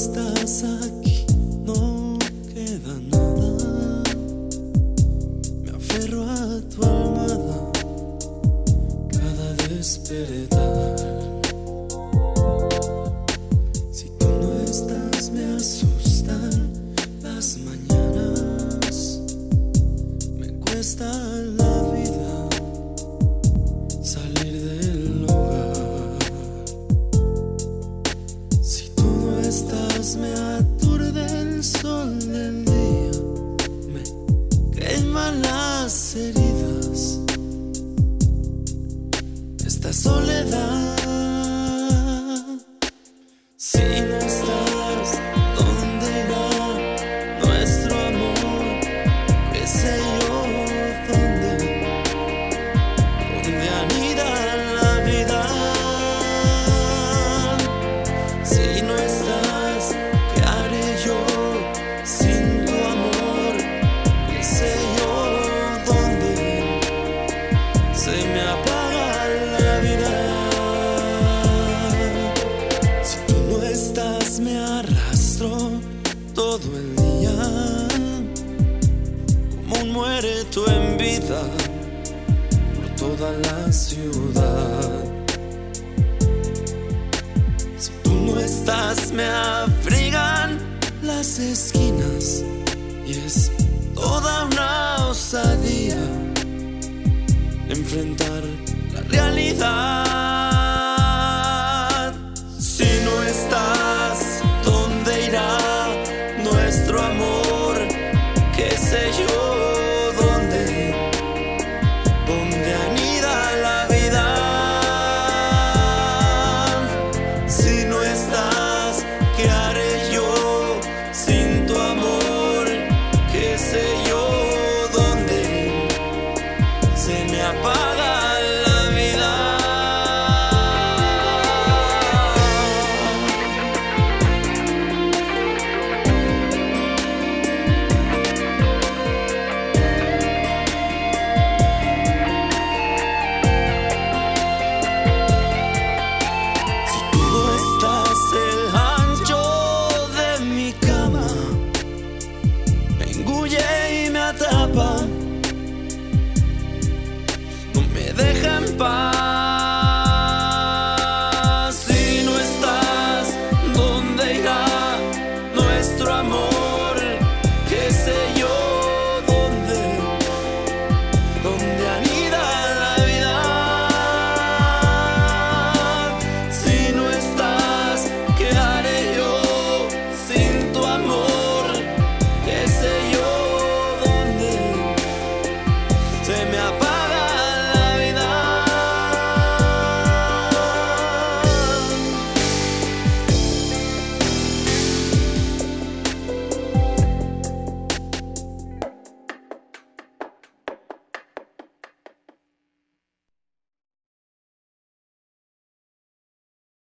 estás aquí, no queda nada. Me aferro a tu almohada cada despertar. Si tú no estás, me asustan las mañanas. Me cuesta la vida salir del hogar. Si tú no estás, me aturde el sol del día, me queman las heridas, esta soledad. Si no estás, ¿dónde irá nuestro amor? ¿Qué sé yo? ¿Dónde anida la vida? Si no estás, ¿qué haré yo sin tu amor? ¿Qué sé yo? ¿Dónde se me apaga la vida? Si tú no estás, me arrastro todo el día como un muerto en vida por toda la ciudad. Si tú no estás, me abrigan las esquinas y es toda una osadía enfrentar la realidad.